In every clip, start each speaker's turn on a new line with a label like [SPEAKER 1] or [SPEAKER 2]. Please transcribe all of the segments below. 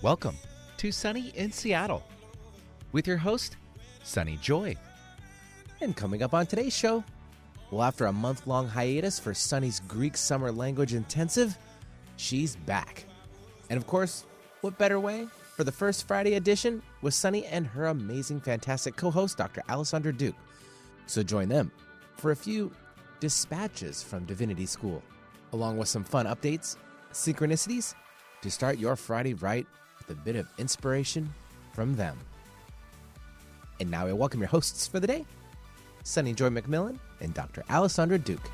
[SPEAKER 1] Welcome to Sunny in Seattle with your host, Sunny Joy.
[SPEAKER 2] And coming up on today's show, well, after a month-long hiatus for Sunny's Greek Summer Language Intensive, she's back. And of course, what better way for the first Friday edition with Sunny and her amazing, fantastic co-host, Dr. Alessandra Duke. So join them for a few dispatches from Divinity School, along with some fun updates, synchronicities, to start your Friday right with a bit of inspiration from them. And now I welcome your hosts for the day, Sunny Joy McMillan and Dr. Alessandra Duke.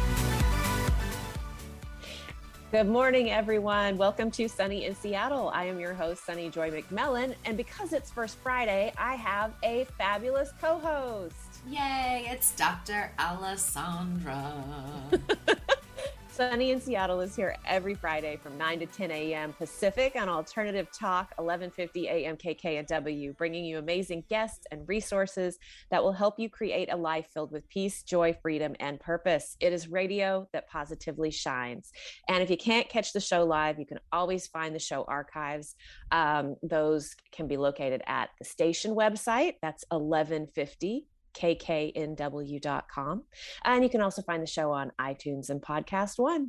[SPEAKER 3] Good morning, everyone. Welcome to Sunny in Seattle. I am your host, Sunny Joy McMillan. And because it's First Friday, I have a fabulous co-host.
[SPEAKER 4] Yay, it's Dr. Alessandra.
[SPEAKER 3] Sunny in Seattle is here every Friday from 9 to 10 a.m. Pacific on Alternative Talk, 1150 a.m. KKNW, bringing you amazing guests and resources that will help you create a life filled with peace, joy, freedom, and purpose. It is radio that positively shines. And if you can't catch the show live, you can always find the show archives. Those can be located at the station website. That's 1150 kknw.com, and you can also find the show on iTunes and Podcast One.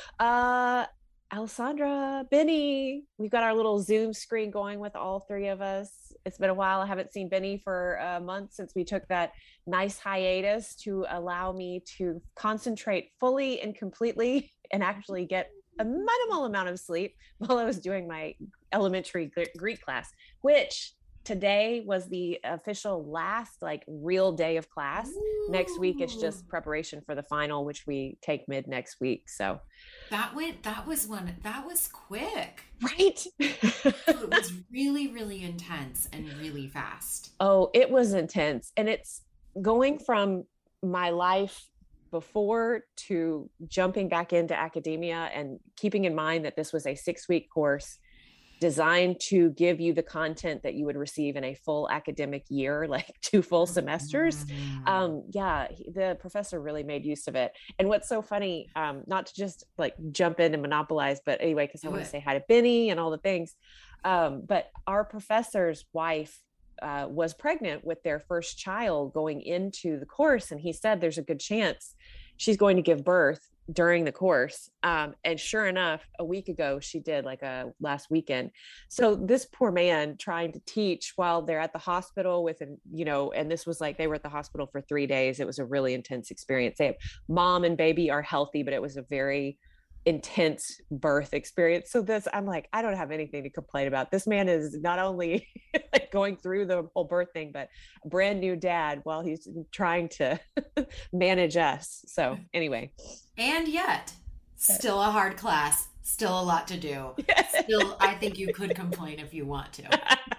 [SPEAKER 3] Alessandra, Benny, we've got our little Zoom screen going with all three of us. It's been a while. I haven't seen Benny for a month since we took that nice hiatus to allow me to concentrate fully and completely and actually get a minimal amount of sleep while I was doing my elementary Greek class, which today was the official last real day of class. Ooh. Next week, it's just preparation for the final, which we take mid next week. So
[SPEAKER 4] that was quick.
[SPEAKER 3] Right.
[SPEAKER 4] It was really, really intense and really fast.
[SPEAKER 3] Oh, it was intense. And it's going from my life before to jumping back into academia, and keeping in mind that this was a 6-week course designed to give you the content that you would receive in a full academic year, like 2 full semesters. The professor really made use of it. And what's so funny, not to just jump in and monopolize, but anyway, because I want to say hi to Benny and all the things. But our professor's wife was pregnant with their first child going into the course. And he said, there's a good chance she's going to give birth during the course. And sure enough, a week ago, she did last weekend. So this poor man trying to teach while they're at the hospital and this was they were at the hospital for 3 days. It was a really intense experience. Mom and baby are healthy, but it was a very intense birth experience. So I'm I don't have anything to complain about. This man is not only going through the whole birth thing, but a brand new dad while he's trying to manage us. So anyway.
[SPEAKER 4] And yet, still a hard class, still a lot to do. Still, I think you could complain if you want to.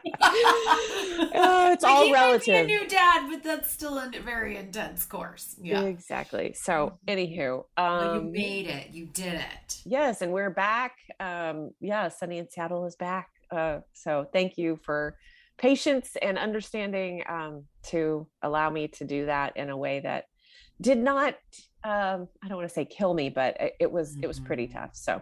[SPEAKER 3] It's all relative.
[SPEAKER 4] A new dad, but that's still a very intense course. Yeah,
[SPEAKER 3] exactly. So, anywho,
[SPEAKER 4] you made it. You did it.
[SPEAKER 3] Yes, and we're back. Sunny in Seattle is back. So, thank you for patience and understanding to allow me to do that in a way that did not. I don't want to say kill me, but it was pretty tough. So,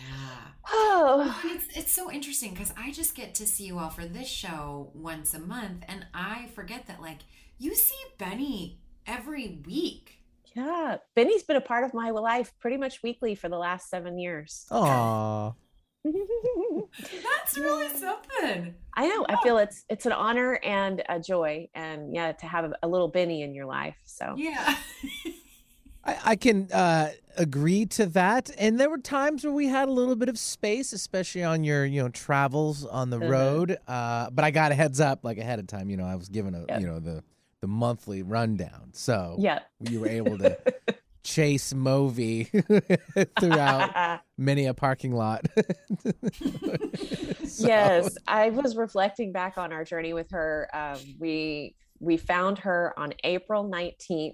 [SPEAKER 4] it's so interesting because I just get to see you all for this show once a month, and I forget that you see Benny every week.
[SPEAKER 3] Yeah, Benny's been a part of my life pretty much weekly for the last 7 years.
[SPEAKER 2] Aww.
[SPEAKER 4] That's really something.
[SPEAKER 3] I know. I feel it's an honor and a joy, and to have a little Benny in your life. So
[SPEAKER 4] yeah.
[SPEAKER 2] I can agree to that. And there were times where we had a little bit of space, especially on your travels on the road. But I got a heads up ahead of time. I was given the monthly rundown, so you were able to chase Movi throughout many a parking lot.
[SPEAKER 3] Yes, I was reflecting back on our journey with her. We found her on April 19th.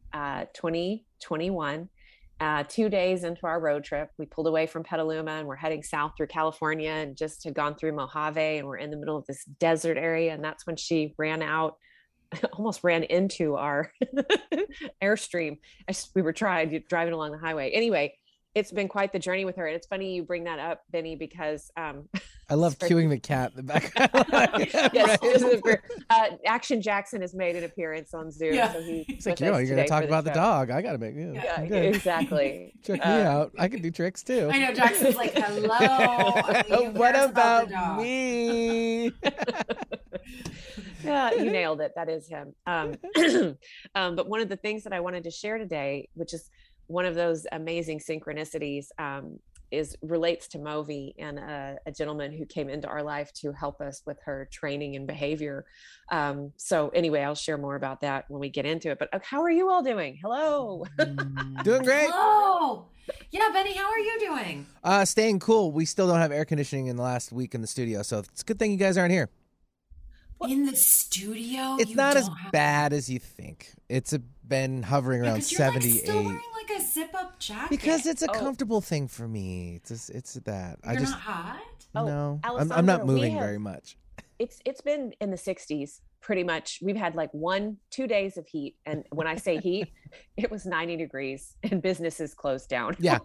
[SPEAKER 3] 2021, 2 days into our road trip. We pulled away from Petaluma and we're heading south through California, and just had gone through Mojave, and we're in the middle of this desert area. And that's when she ran out, almost ran into our airstream as we were driving along the highway. Anyway, it's been quite the journey with her. And it's funny you bring that up, Benny, because
[SPEAKER 2] I love
[SPEAKER 3] sorry.
[SPEAKER 2] cueing the cat in the background.
[SPEAKER 3] Yes, Action Jackson has made an appearance on Zoom.
[SPEAKER 4] Yeah.
[SPEAKER 3] So he's
[SPEAKER 2] It's like,
[SPEAKER 3] with us
[SPEAKER 2] you're going to
[SPEAKER 3] today
[SPEAKER 2] talk
[SPEAKER 3] for
[SPEAKER 2] about the
[SPEAKER 3] show.
[SPEAKER 2] dog. I got to make
[SPEAKER 3] Yeah,
[SPEAKER 2] okay.
[SPEAKER 3] exactly.
[SPEAKER 2] Check me out. I can do tricks too.
[SPEAKER 4] I know Jackson's like, hello. Who
[SPEAKER 2] What
[SPEAKER 4] cares
[SPEAKER 2] about
[SPEAKER 4] the dog?
[SPEAKER 2] me?
[SPEAKER 3] Yeah, you nailed it. That is him. But one of the things that I wanted to share today, which is one of those amazing synchronicities, relates to Movi and a gentleman who came into our life to help us with her training and behavior. So anyway, I'll share more about that when we get into it. But how are you all doing? Hello.
[SPEAKER 2] Doing great.
[SPEAKER 4] Hello. Yeah, Benny, how are you doing?
[SPEAKER 2] Staying cool. We still don't have air conditioning in the last week in the studio, so it's a good thing you guys aren't here.
[SPEAKER 4] In the studio?
[SPEAKER 2] It's
[SPEAKER 4] You
[SPEAKER 2] not as
[SPEAKER 4] don't have-
[SPEAKER 2] bad as you think. It's been hovering around
[SPEAKER 4] 'cause you're, like,
[SPEAKER 2] 78.
[SPEAKER 4] still wearing like a zip-up jacket.
[SPEAKER 2] Because it's a
[SPEAKER 3] Oh.
[SPEAKER 2] comfortable thing for me. It's that.
[SPEAKER 4] You're not hot?
[SPEAKER 3] Oh,
[SPEAKER 2] no. I'm
[SPEAKER 3] Alessandra,
[SPEAKER 2] not
[SPEAKER 3] we
[SPEAKER 2] moving
[SPEAKER 3] have-
[SPEAKER 2] very much.
[SPEAKER 3] It's been in the 60s pretty much. We've had like 1-2 days of heat, and when I say heat, it was 90 degrees and businesses closed down.
[SPEAKER 2] Yeah.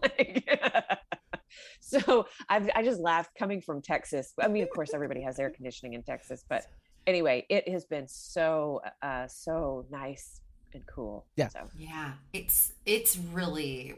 [SPEAKER 3] So I just laughed coming from Texas. I mean, of course, everybody has air conditioning in Texas, but anyway, it has been so nice and cool.
[SPEAKER 2] Yeah.
[SPEAKER 3] So
[SPEAKER 4] Yeah, it's really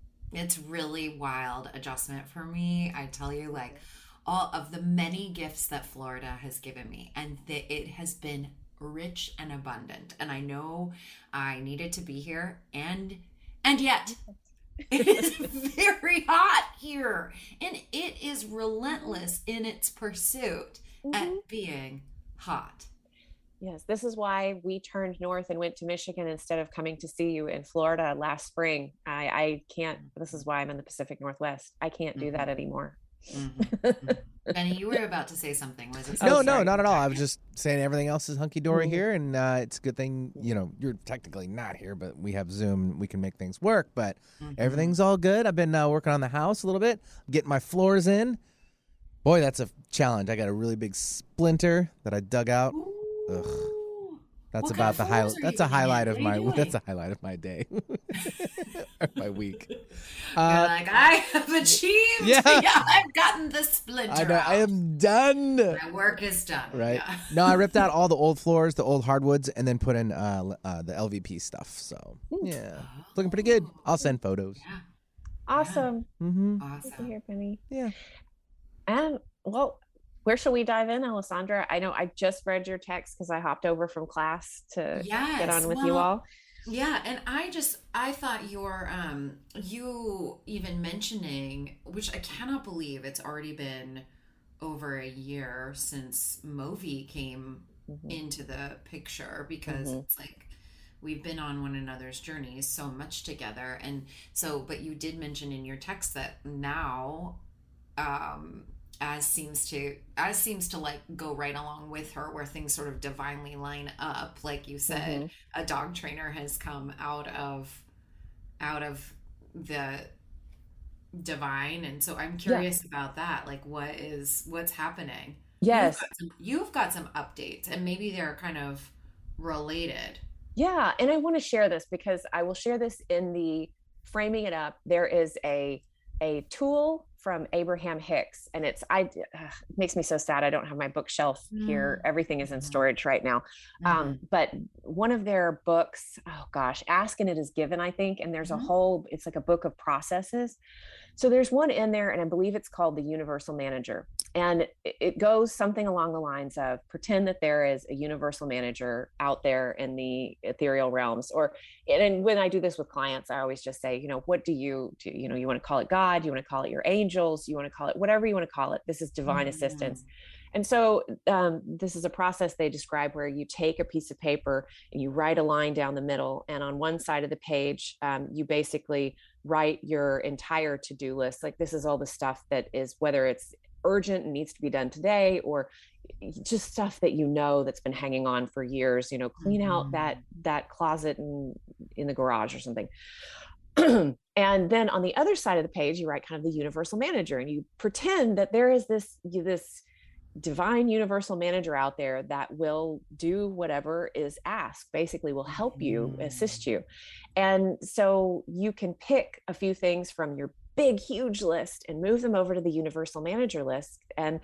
[SPEAKER 4] wild adjustment for me. I tell you, like, all of the many gifts that Florida has given me, and it has been rich and abundant. And I know I needed to be here, and yet it is very hot here, and it is relentless in its pursuit at being hot.
[SPEAKER 3] yes, this is why we turned north and went to Michigan instead of coming to see you in Florida last spring. I can't. This is why I'm in the Pacific Northwest. I can't do that anymore.
[SPEAKER 4] Benny, you were about to say something. Was it
[SPEAKER 2] No,
[SPEAKER 4] something?
[SPEAKER 2] no, not at all. I was just saying everything else is hunky-dory here, and it's a good thing, you're technically not here, but we have Zoom. We can make things work, but everything's all good. I've been working on the house a little bit, getting my floors in. Boy, that's a challenge. I got a really big splinter that I dug out. Ugh. That's
[SPEAKER 4] What
[SPEAKER 2] about
[SPEAKER 4] kind
[SPEAKER 2] the
[SPEAKER 4] of
[SPEAKER 2] highlight.
[SPEAKER 4] floors are
[SPEAKER 2] That's
[SPEAKER 4] you
[SPEAKER 2] a
[SPEAKER 4] getting
[SPEAKER 2] highlight
[SPEAKER 4] in?
[SPEAKER 2] of
[SPEAKER 4] What are you
[SPEAKER 2] my. That's
[SPEAKER 4] doing?
[SPEAKER 2] a highlight of my day, or my week.
[SPEAKER 4] You're like, I have achieved.
[SPEAKER 2] Yeah.
[SPEAKER 4] I've gotten the splinter.
[SPEAKER 2] I know. I
[SPEAKER 4] out.
[SPEAKER 2] am done.
[SPEAKER 4] My work is done.
[SPEAKER 2] Right.
[SPEAKER 4] Yeah.
[SPEAKER 2] No, I ripped out all the old floors, the old hardwoods, and then put in the LVP stuff. So yeah, looking pretty good. I'll send photos.
[SPEAKER 4] Yeah.
[SPEAKER 3] Awesome.
[SPEAKER 2] Mm-hmm.
[SPEAKER 3] Good to
[SPEAKER 4] Awesome.
[SPEAKER 3] hear, Penny.
[SPEAKER 2] Yeah.
[SPEAKER 3] And well, where shall we dive in, Alessandra? I know I just read your text because I hopped over from class to get on with you
[SPEAKER 4] well,
[SPEAKER 3] all.
[SPEAKER 4] Yeah, and I thought you even mentioning, which I cannot believe it's already been over a year since Movi came into the picture, because it's like we've been on one another's journeys so much together. And so, but you did mention in your text that now, as seems to like go right along with her, where things sort of divinely line up, like you said, a dog trainer has come out of the divine. And so I'm curious about that, like what's happening.
[SPEAKER 3] Yes.
[SPEAKER 4] You've got some updates, and maybe they're kind of related.
[SPEAKER 3] Yeah. And I want to share this because I will share this in the framing it up. There is a tool from Abraham Hicks, and it makes me so sad I don't have my bookshelf here. Everything is in storage right now. But one of their books, oh gosh, Ask and It Is Given, I think, and there's it's like a book of processes. So there's one in there, and I believe it's called The Universal Manager. And it goes something along the lines of, pretend that there is a universal manager out there in the ethereal realms. And when I do this with clients, I always just say, what do you want to call it God? You want to call it your angels? You want to call it whatever you want to call it. This is divine assistance. And so this is a process they describe where you take a piece of paper and you write a line down the middle. And on one side of the page, you basically write your entire to-do list. Like, this is all the stuff that is, whether it's urgent and needs to be done today, or just stuff that that's been hanging on for years. Clean out that closet in the garage or something. And then on the other side of the page, you write kind of the universal manager, and you pretend that there is this divine universal manager out there that will do whatever is asked, basically will help you, assist you. And so you can pick a few things from your big, huge list and move them over to the universal manager list.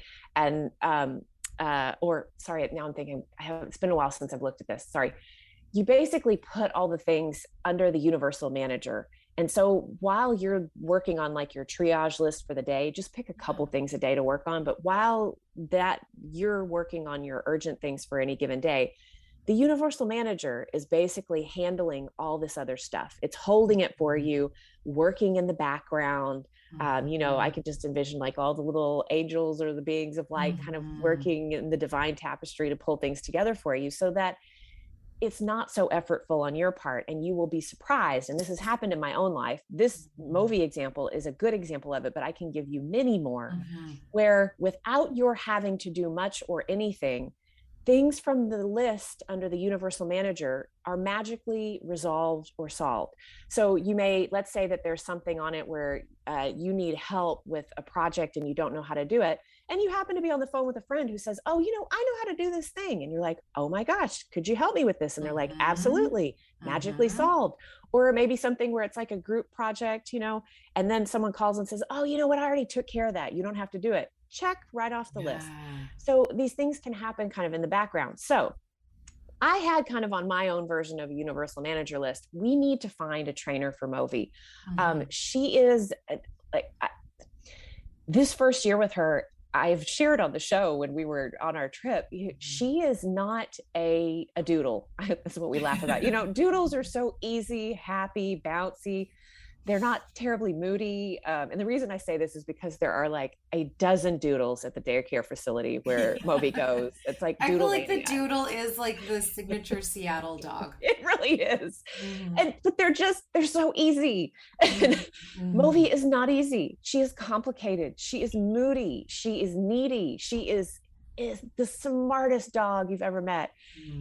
[SPEAKER 3] Or sorry, now I'm thinking, it's been a while since I've looked at this. Sorry. You basically put all the things under the universal manager. And so while you're working on like your triage list for the day, just pick a couple things a day to work on. But while that you're working on your urgent things for any given day, the universal manager is basically handling all this other stuff. It's holding it for you, working in the background. I could just envision like all the little angels or the beings of light kind of working in the divine tapestry to pull things together for you, so that it's not so effortful on your part, and you will be surprised. And this has happened in my own life. This Movi example is a good example of it, but I can give you many more where without your having to do much or anything, things from the list under the universal manager are magically resolved or solved. So let's say that there's something on it where you need help with a project and you don't know how to do it. And you happen to be on the phone with a friend who says, oh, I know how to do this thing. And you're like, oh my gosh, could you help me with this? And they're like, absolutely, magically solved. Or maybe something where it's like a group project, and then someone calls and says, oh, you know what? I already took care of that. You don't have to do it. Check right off the list. So these things can happen kind of in the background. So I had kind of on my own version of a universal manager list, we need to find a trainer for Movi. She is this first year with her, I've shared on the show when we were on our trip, she is not a doodle. That's what we laugh about. Doodles are so easy, happy, bouncy. They're not terribly moody. And the reason I say this is because there are like a dozen doodles at the daycare facility where Movi goes. It's like
[SPEAKER 4] I feel like the doodle is like the signature Seattle dog.
[SPEAKER 3] It really is. But they're so easy. And Movi is not easy. She is complicated. She is moody. She is needy. She is the smartest dog you've ever met.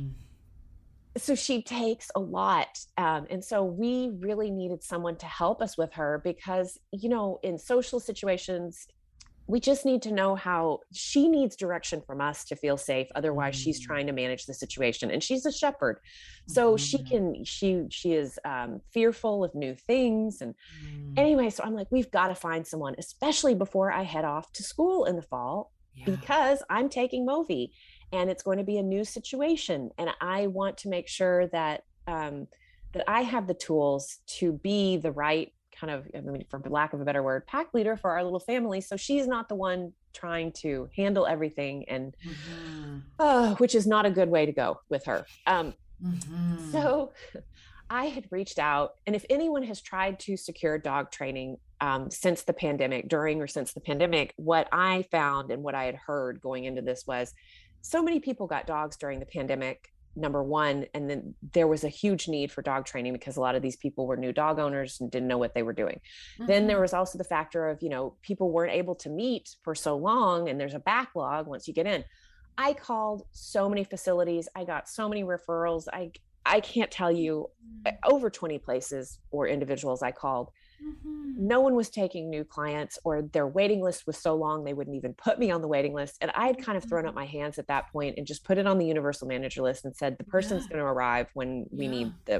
[SPEAKER 3] So she takes a lot. And so we really needed someone to help us with her because, in social situations, we just need to know how she needs direction from us to feel safe. Otherwise she's trying to manage the situation, and she's a shepherd. So she is fearful of new things. And anyway, so I'm like, we've got to find someone, especially before I head off to school in the fall, because I'm taking Movi. And it's going to be a new situation. And I want to make sure that that I have the tools to be the right kind of, for lack of a better word, pack leader for our little family. So she's not the one trying to handle everything, and which is not a good way to go with her. So I had reached out, and if anyone has tried to secure dog training since the pandemic, what I found and what I had heard going into this was, so many people got dogs during the pandemic, number one, and then there was a huge need for dog training because a lot of these people were new dog owners and didn't know what they were doing. Then there was also the factor of, people weren't able to meet for so long, and there's a backlog once you get in. I called so many facilities. I got so many referrals. I can't tell you, over 20 places or individuals I called. No one was taking new clients, or their waiting list was so long they wouldn't even put me on the waiting list. And I had kind of thrown up my hands at that point and just put it on the universal manager list and said, the person's going to arrive when we need them.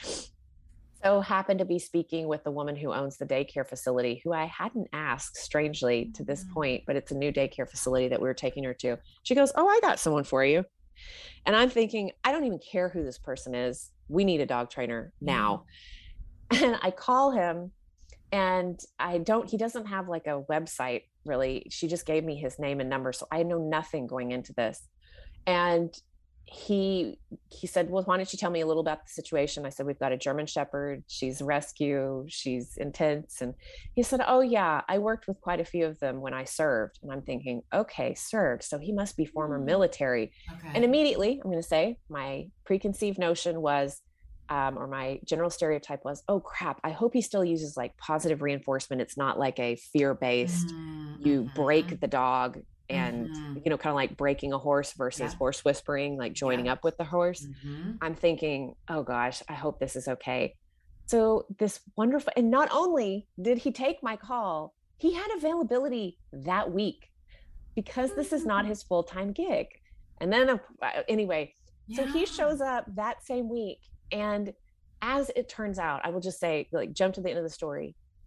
[SPEAKER 3] So happened to be speaking with the woman who owns the daycare facility, who I hadn't asked, strangely, to this point, but it's a new daycare facility that we were taking her to. She goes, oh, I got someone for you. And I'm thinking, I don't even care who this person is. We need a dog trainer now. And I call him, and he doesn't have like a website really. She just gave me his name and number. So I know nothing going into this. And he said, well, why don't you tell me a little about the situation? I said, we've got a German Shepherd. She's rescue. She's intense. And he said, oh yeah, I worked with quite a few of them when I served. And I'm thinking, okay, served. So he must be former military. Okay. And immediately I'm going to say my preconceived notion was, or my general stereotype was, oh crap, I hope he still uses like positive reinforcement. It's not like a fear-based, you break the dog and, kind of like breaking a horse versus horse whispering, like joining up with the horse. I'm thinking, oh gosh, I hope this is okay. So this wonderful, and not only did he take my call, he had availability that week because this is not his full-time gig. And then anyway, so he shows up that same week. And as it turns out, I will just say, like, jump to the end of the story.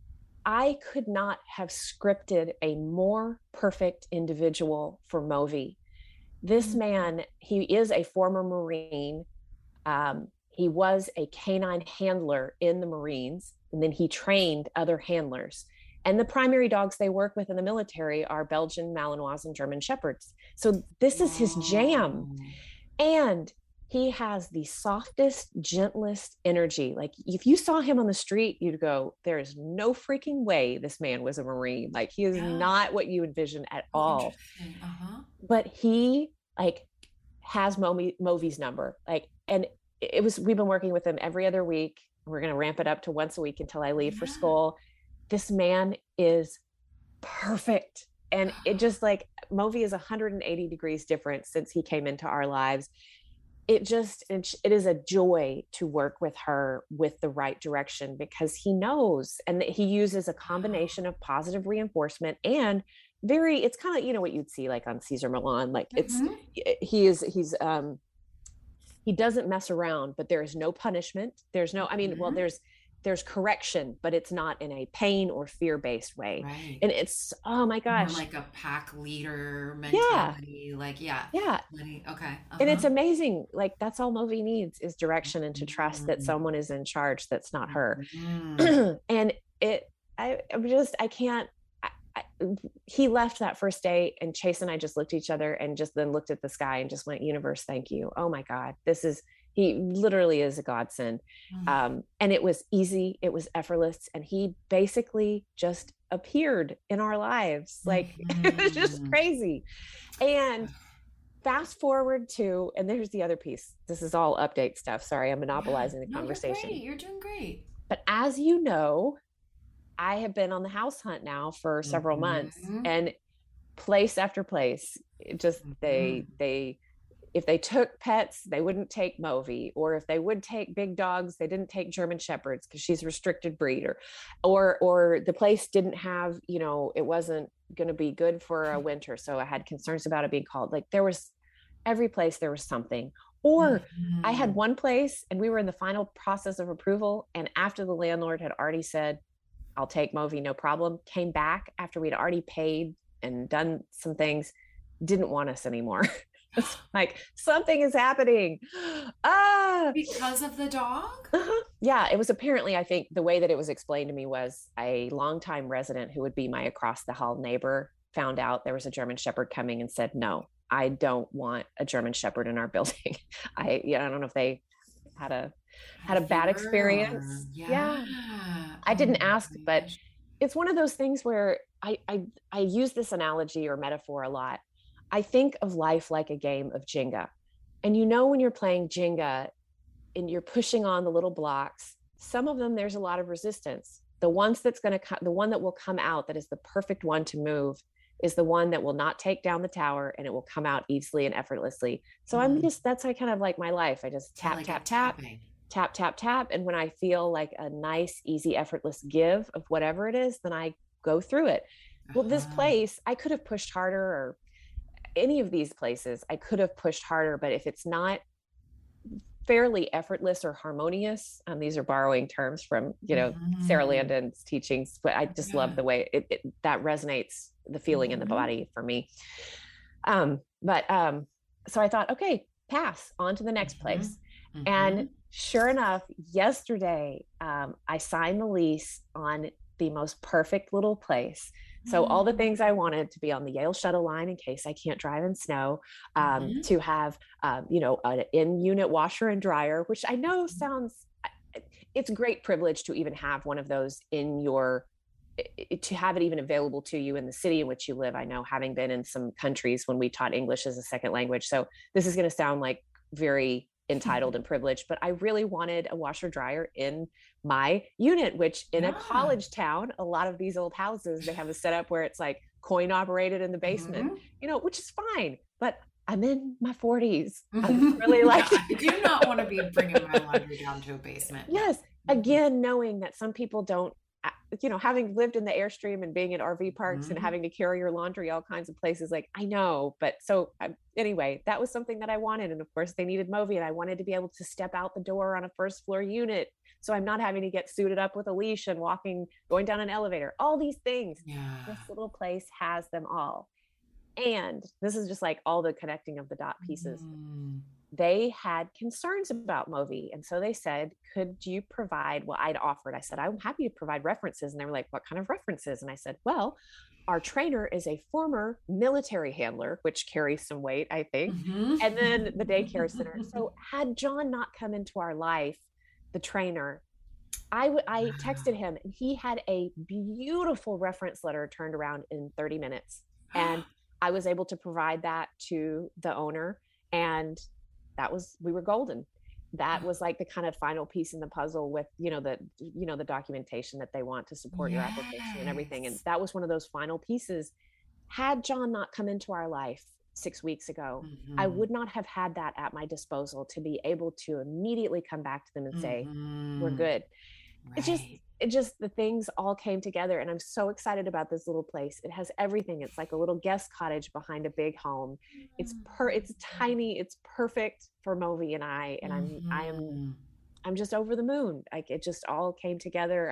[SPEAKER 3] I could not have scripted a more perfect individual for Movi. This man, he is a former Marine. He was a canine handler in the Marines, and then he trained other handlers. And the primary dogs they work with in the military are Belgian Malinois and German Shepherds. So this is his jam. And he has the softest, gentlest energy. Like if you saw him on the street, you'd go, there is no freaking way this man was a Marine. Like he is not what you envision at all. But he like has Movi's number. Like, and we've been working with him every other week. We're going to ramp it up to once a week until I leave for school. This man is perfect. And it just like Movi is 180 degrees different since he came into our lives. It is a joy to work with her with the right direction, because he knows, and he uses a combination of positive reinforcement and it's kind of, what you'd see like on Cesar Millan. Like he doesn't mess around, but there is no punishment. There's no, there's correction, but it's not in a pain or fear-based way. Right. And it's, oh my gosh.
[SPEAKER 4] More like a pack leader mentality. Okay.
[SPEAKER 3] And it's amazing. Like that's all Movi needs is direction and to trust that someone is in charge. That's not her. And he left that first day, and Chase and I just looked at each other and just then looked at the sky and just went, universe, thank you. Oh my God. He literally is a godsend. And it was easy. It was effortless. And he basically just appeared in our lives. Like it was just crazy. And fast forward to, and there's the other piece. This is all update stuff. Sorry, I'm monopolizing the conversation.
[SPEAKER 4] You're doing great.
[SPEAKER 3] But as you know, I have been on the house hunt now for several months, and place after place, it just, if they took pets, they wouldn't take Movi, or if they would take big dogs, they didn't take German Shepherds because she's a restricted breed, or the place didn't have, it wasn't going to be good for a winter. So I had concerns about it being called. Like every place there was something. Or I had one place and we were in the final process of approval. And after the landlord had already said, I'll take Movi, no problem, came back after we'd already paid and done some things, didn't want us anymore. It's like something is happening.
[SPEAKER 4] Because of the dog?
[SPEAKER 3] Yeah, it was apparently, I think the way that it was explained to me was a longtime resident who would be my across the hall neighbor found out there was a German Shepherd coming and said, no, I don't want a German Shepherd in our building. I don't know if they had a bad experience. Yeah. I didn't ask, but it's one of those things where I use this analogy or metaphor a lot. I think of life like a game of Jenga. And when you're playing Jenga and you're pushing on the little blocks, some of them, there's a lot of resistance. The one that will come out that is the perfect one to move is the one that will not take down the tower, and it will come out easily and effortlessly. So that's kind of like my life. I just tap, like tap, tap, tap, tap, tap. And when I feel like a nice, easy, effortless give of whatever it is, then I go through it. Well, this place, I could have pushed harder, or any of these places, I could have pushed harder, but if it's not fairly effortless or harmonious, these are borrowing terms from, Sarah Landon's teachings, but I just love the way that resonates, the feeling in the body for me. So I thought, okay, pass on to the next place. And sure enough, yesterday, I signed the lease on the most perfect little place. So all the things I wanted to be on the Yale shuttle line in case I can't drive in snow, to have, an in-unit washer and dryer, which I know it's great privilege to even have one of those to have it even available to you in the city in which you live. I know, having been in some countries when we taught English as a second language. So this is going to sound like very entitled and privileged, but I really wanted a washer dryer in my unit, which in a college town, a lot of these old houses, they have a setup where it's like coin operated in the basement, which is fine, but I'm in my 40s. I really like,
[SPEAKER 4] I do not want to be bringing my laundry down to a basement.
[SPEAKER 3] Yes. Again, knowing that some people don't having lived in the Airstream and being in RV parks and
[SPEAKER 4] Mhm.
[SPEAKER 3] having to carry your laundry all kinds of places, like, I know, but so anyway, that was something that I wanted. And of course they needed Movi, and I wanted to be able to step out the door on a first floor unit. So I'm not having to get suited up with a leash and going down an elevator, all these things. This
[SPEAKER 4] Yeah.
[SPEAKER 3] little place has them all. And this is just like all the connecting of the dot pieces.
[SPEAKER 4] Mm.
[SPEAKER 3] They had concerns about Movi. And so they said, could you provide, well, I'd offered, I said, I'm happy to provide references. And they were like, what kind of references? And I said, well, our trainer is a former military handler, which carries some weight, I think.
[SPEAKER 4] Mhm.
[SPEAKER 3] And then the daycare center. So had John not come into our life, the trainer, I texted him, and he had a beautiful reference letter turned around in 30 minutes. And I was able to provide that to the owner, and we were golden. That was like the kind of final piece in the puzzle with, the documentation that they want to support your application and everything. And
[SPEAKER 4] Yes.
[SPEAKER 3] that was one of those final pieces. Had John not come into our life 6 weeks ago, I
[SPEAKER 4] Mhm.
[SPEAKER 3] would not have had that at my disposal to be able to immediately come back to them and say, we're
[SPEAKER 4] Mhm.
[SPEAKER 3] good. It just
[SPEAKER 4] Right.
[SPEAKER 3] the things all came together, and I'm so excited about this little place. It has everything. It's like a little guest cottage behind a big home. It's tiny, it's perfect for Movi and I, and
[SPEAKER 4] Mhm.
[SPEAKER 3] I'm just over the moon. Like, it just all came together.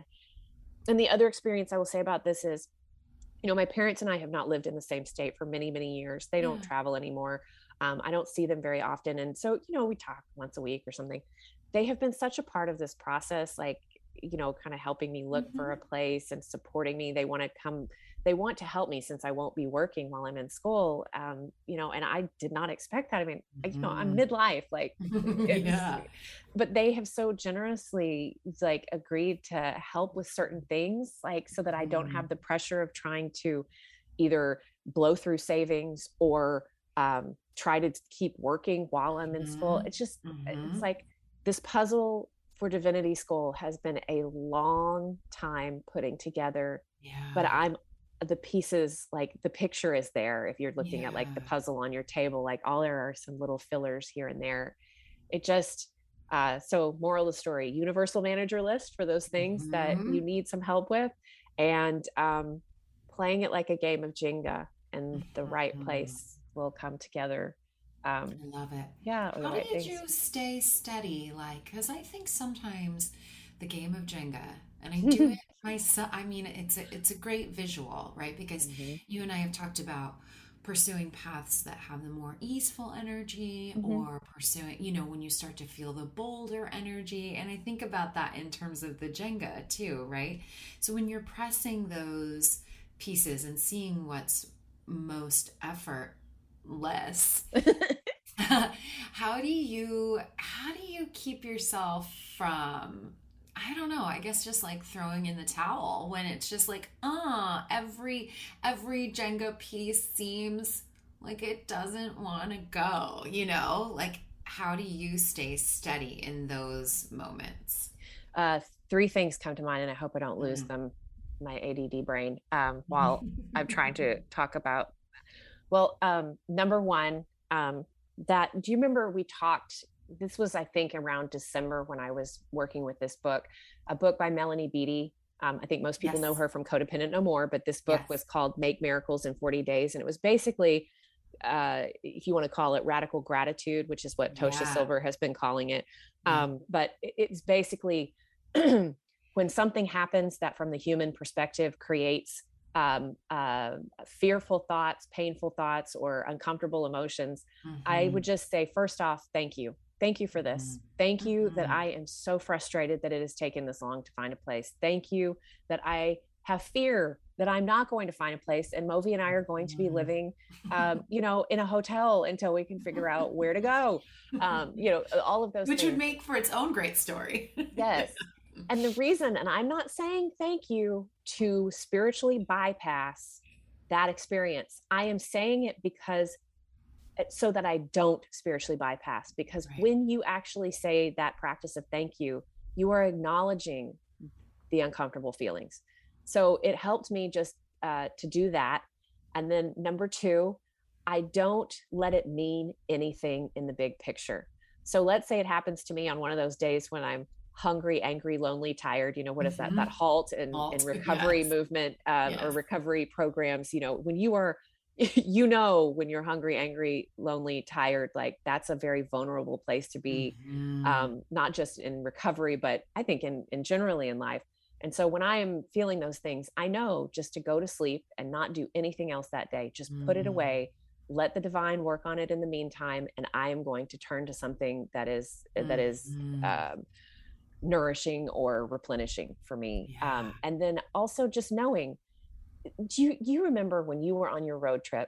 [SPEAKER 3] And the other experience I will say about this is, my parents and I have not lived in the same state for many, many years. They don't
[SPEAKER 4] Yeah.
[SPEAKER 3] travel anymore. I don't see them very often. And so, we talk once a week or something. They have been such a part of this process, like, kind of helping me look for a
[SPEAKER 4] Mhm.
[SPEAKER 3] place and supporting me. They want to help me since I won't be working while I'm in school. And I did not expect that. I mean, I'm
[SPEAKER 4] Mhm.
[SPEAKER 3] midlife, like, it's,
[SPEAKER 4] Yeah.
[SPEAKER 3] but they have so generously, like, agreed to help with certain things, like, so that I don't have
[SPEAKER 4] Mhm.
[SPEAKER 3] the pressure of trying to either blow through savings or try to keep working while I'm in school.
[SPEAKER 4] Mhm.
[SPEAKER 3] It's
[SPEAKER 4] Mhm.
[SPEAKER 3] like this puzzle for Divinity School has been a long time putting together, but
[SPEAKER 4] Yeah.
[SPEAKER 3] I'm the pieces, like, the picture is there. If you're looking at, like, the
[SPEAKER 4] Yeah.
[SPEAKER 3] puzzle on your table, like, all there are some little fillers here and there. It just so moral of the story, universal manager list for those things that you
[SPEAKER 4] Mhm.
[SPEAKER 3] need some help with, and playing it like a game of Jenga, and the right
[SPEAKER 4] Mhm.
[SPEAKER 3] place will come together. um
[SPEAKER 4] I love it.
[SPEAKER 3] yeah, or the
[SPEAKER 4] How
[SPEAKER 3] right
[SPEAKER 4] did
[SPEAKER 3] things.
[SPEAKER 4] you stay steady? Like, because I think sometimes the game of Jenga, and I do it myself. I mean, it's a great visual, right? Because
[SPEAKER 3] Mhm,
[SPEAKER 4] you and I have talked about pursuing paths that have the more easeful energy,
[SPEAKER 3] mhm.
[SPEAKER 4] or pursuing, when you start to feel the bolder energy. And I think about that in terms of the Jenga too, right? So when you're pressing those pieces and seeing what's most effortless, how do you keep yourself from, I don't know, I guess just like throwing in the towel when it's just like, every Jenga piece seems like it doesn't want to go, like, how do you stay steady in those moments?
[SPEAKER 3] uh Three things come to mind, and I hope I don't lose
[SPEAKER 4] Mhm.
[SPEAKER 3] them, my ADD brain, while I'm trying to talk about. Well, number one, do you remember we talked? This was, I think, around December when I was working with this book, a book by Melanie Beattie. I think most people know
[SPEAKER 4] Yes.
[SPEAKER 3] her from Codependent No More, but this book was
[SPEAKER 4] Yes.
[SPEAKER 3] called Make Miracles in 40 Days. And it was basically, if you want to call it, radical gratitude, which is what Tosha
[SPEAKER 4] Yeah.
[SPEAKER 3] Silver has been calling it.
[SPEAKER 4] Yeah.
[SPEAKER 3] But it's basically when something happens that, from the human perspective, creates fearful thoughts, painful thoughts, or uncomfortable emotions, I would
[SPEAKER 4] Mhm.
[SPEAKER 3] just say, first off, thank you. Thank you for this.
[SPEAKER 4] Mhm.
[SPEAKER 3] Thank you that
[SPEAKER 4] Mhm.
[SPEAKER 3] I am so frustrated that it has taken this long to find a place. Thank you that I have fear that I'm not going to find a place, and Movi and I are going to be
[SPEAKER 4] Mhm.
[SPEAKER 3] living, in a hotel until we can figure out where to go. All of those
[SPEAKER 4] Which would
[SPEAKER 3] things.
[SPEAKER 4] make for its own great story.
[SPEAKER 3] Yes. And the reason, and I'm not saying thank you to spiritually bypass that experience. I am saying it because so that I don't spiritually bypass, because
[SPEAKER 4] Right.
[SPEAKER 3] when you actually say that practice of thank you are acknowledging the uncomfortable feelings. So it helped me just to do that. And then number two, I don't let it mean anything in the big picture. So let's say it happens to me on one of those days when I'm hungry, angry, lonely, tired. What is that HALT and recovery movement or recovery programs, when you are, when you're hungry, angry, lonely, tired, like that's a very vulnerable place to be, not just in recovery, but I think in generally in life. And so when I am feeling those things, I know just to go to sleep and not do anything else that day, just put it away, let the divine work on it in the meantime. And I am going to turn to something that is nourishing or replenishing for me. And then also just knowing, do you remember when you were on your road trip?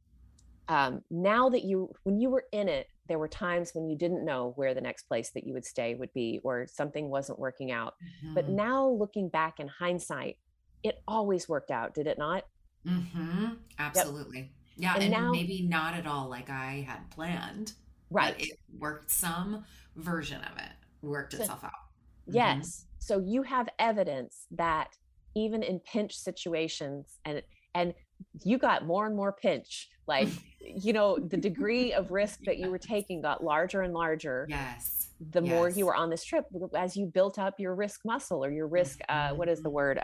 [SPEAKER 3] Now that when you were in it, there were times when you didn't know where the next place that you would stay would be, or something wasn't working out. But now looking back in hindsight, it always worked out, did it not?
[SPEAKER 4] Absolutely. Yep. Yeah. And now, maybe not at all like I had planned. Right. But it worked, some version of it worked itself out.
[SPEAKER 3] Yes. So you have evidence that even in pinch situations, and you got more and more pinch, like, the degree of risk that you were taking got larger and larger.
[SPEAKER 4] Yes.
[SPEAKER 3] The more you were on this trip, as you built up your risk muscle or your risk, what is the word?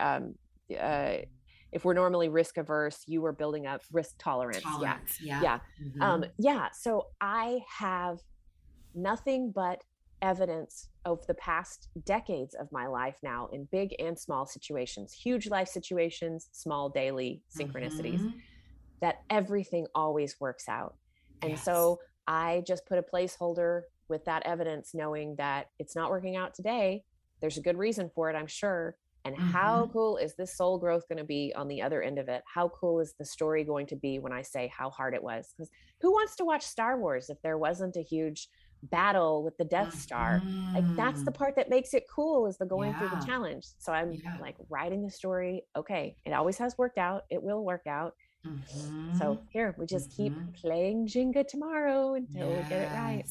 [SPEAKER 3] If we're normally risk averse, you were building up risk tolerance. Yeah. So I have nothing but evidence of the past decades of my life now in big and small situations, huge life situations, small daily synchronicities, that everything always works out. And so I just put a placeholder with that evidence, knowing that it's not working out today. There's a good reason for it, I'm sure. And how cool is this soul growth going to be on the other end of it? How cool is the story going to be when I say how hard it was? Because who wants to watch Star Wars if there wasn't a huge battle with the Death Star? Like, that's the part that makes it cool, is the going through the challenge. So I'm like writing the story. Okay, it always has worked out. It will work out. So here we just keep playing Jenga tomorrow until we get it right.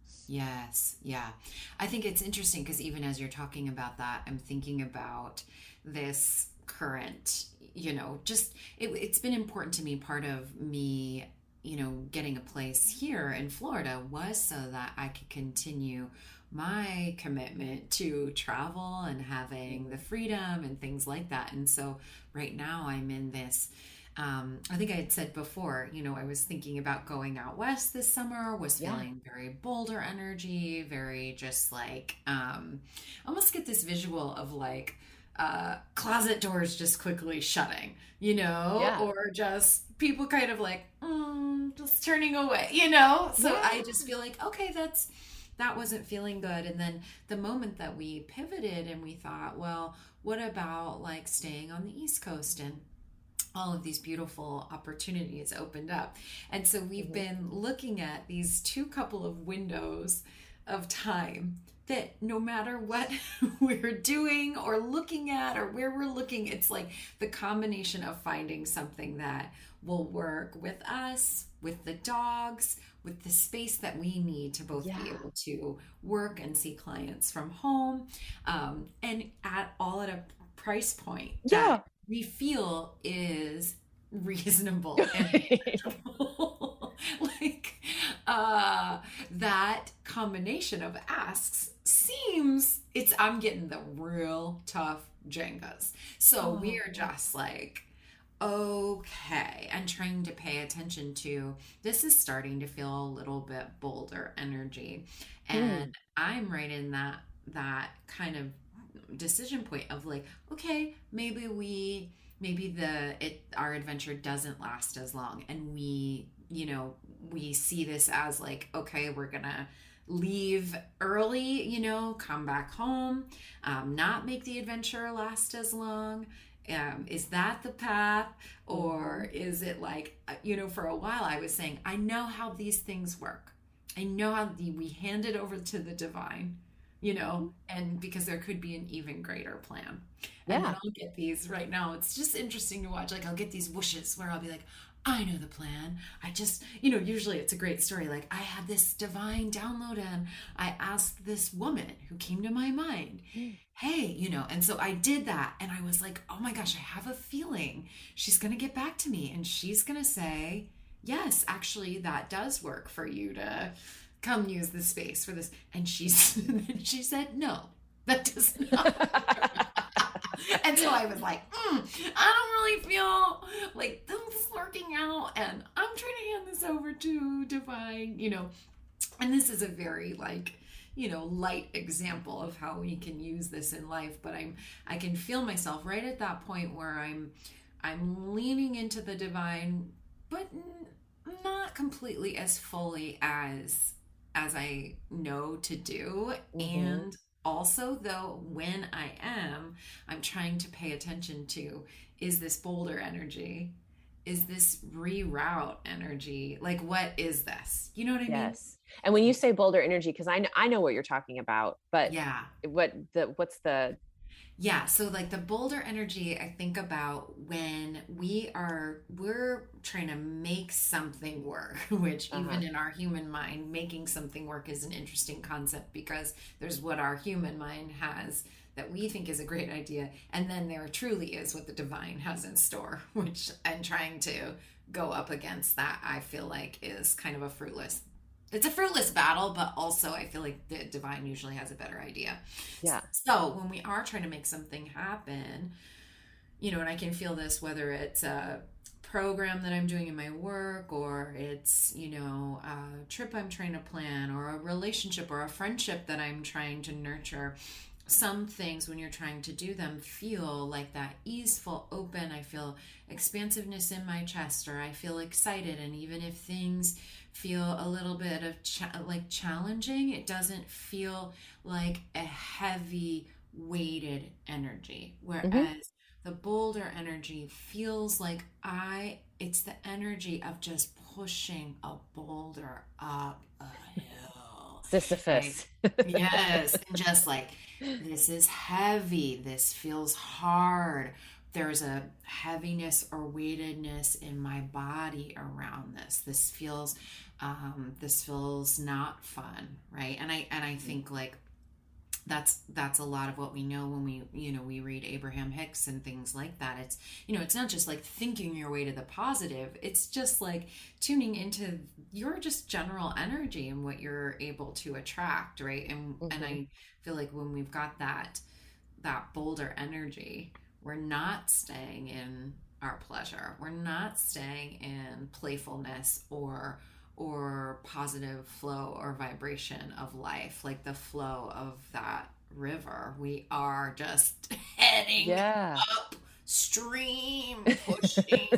[SPEAKER 4] Yes. Yeah. I think it's interesting because even as you're talking about that, I'm thinking about this current, just it's been important to me. Part of me, getting a place here in Florida was so that I could continue my commitment to travel and having the freedom and things like that. And so right now I'm in this, I think I had said before, I was thinking about going out west this summer, was feeling very Boulder energy, very just like, almost get this visual of like, closet doors just quickly shutting, or just people kind of like, just turning away, So I just feel like, okay, that wasn't feeling good. And then the moment that we pivoted and we thought, well, what about like staying on the East Coast, and all of these beautiful opportunities opened up. And so we've been looking at these couple of windows of time that no matter what we're doing or looking at or where we're looking, it's like the combination of finding something that will work with us, with the dogs, with the space that we need to both be able to work and see clients from home, and at a price point that we feel is reasonable and manageable. Like, that combination of asks seems I'm getting the real tough Jengas. So we're just like, okay, and trying to pay attention to, this is starting to feel a little bit Boulder energy. And I'm right in that kind of decision point of like, okay, maybe our adventure doesn't last as long, and we see this as like, okay, we're gonna leave early, come back home, not make the adventure last as long. Is that the path? Or is it like, for a while I was saying, I know how these things work. I know how we hand it over to the divine, and because there could be an even greater plan. And then I'll get these right now. It's just interesting to watch. Like, I'll get these whooshes where I'll be like, I know the plan. I just, usually it's a great story. Like, I had this divine download and I asked this woman who came to my mind, hey, and so I did that. And I was like, oh my gosh, I have a feeling she's going to get back to me and she's going to say, yes, actually that does work for you to come use the space for this. And she said, no, That does not. And so I was like, I don't really feel like this is working out, and I'm trying to hand this over to Divine, and this is a very light example of how we can use this in life. But I can feel myself right at that point where I'm leaning into the Divine, but not completely as fully as I know to do.
[SPEAKER 3] Mm-hmm.
[SPEAKER 4] And also, though, when I'm trying to pay attention to, is this boulder energy? Is this reroute energy? Like, what is this? You know what I mean?
[SPEAKER 3] Yes. And when you say boulder energy, because I know what you're talking about, but
[SPEAKER 4] Yeah.
[SPEAKER 3] what's the
[SPEAKER 4] Yeah, so like the boulder energy, I think about when we're trying to make something work, which even in our human mind, making something work is an interesting concept, because there's what our human mind has that we think is a great idea, and then there truly is what the Divine has in store, which I'm trying to go up against. That I feel like is kind of a fruitless battle, but also I feel like the Divine usually has a better idea.
[SPEAKER 3] Yeah.
[SPEAKER 4] So when we are trying to make something happen, and I can feel this, whether it's a program that I'm doing in my work, or it's, a trip I'm trying to plan, or a relationship or a friendship that I'm trying to nurture. Some things, when you're trying to do them, feel like that easeful, open. I feel expansiveness in my chest, or I feel excited. And even if things feel a little bit of challenging, it doesn't feel like a heavy weighted energy. Whereas the boulder energy feels like it's the energy of just pushing a boulder up a hill.
[SPEAKER 3] Sisyphus.
[SPEAKER 4] Yes. And just like, this is heavy. This feels hard. There's a heaviness or weightedness in my body around this. This feels not fun, right? And I think like that's a lot of what we know when we read Abraham Hicks and things like that. It's it's not just like thinking your way to the positive. It's just like tuning into your just general energy and what you're able to attract, right? And I feel like when we've got that boulder energy, we're not staying in our pleasure. We're not staying in playfulness or positive flow or vibration of life, like the flow of that river. We are just heading up stream, pushing.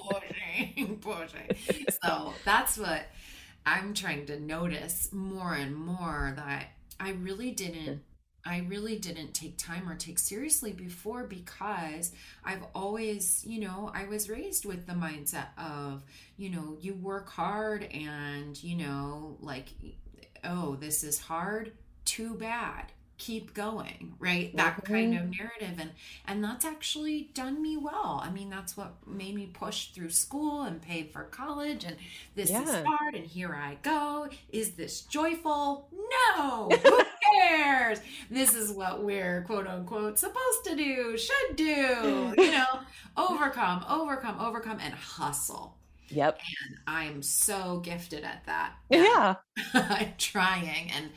[SPEAKER 4] So that's what I'm trying to notice more and more, that I really didn't take time or take seriously before, because I've always, I was raised with the mindset of, you work hard and, like, oh, this is hard, too bad, keep going, right? That kind of narrative. And that's actually done me well. I mean, that's what made me push through school and pay for college, and this is hard, and here I go. Is this joyful? No. Who cares? This is what we're quote unquote supposed to do, should do, overcome and hustle.
[SPEAKER 3] Yep.
[SPEAKER 4] And I'm so gifted at that.
[SPEAKER 3] Yeah.
[SPEAKER 4] I'm trying. And,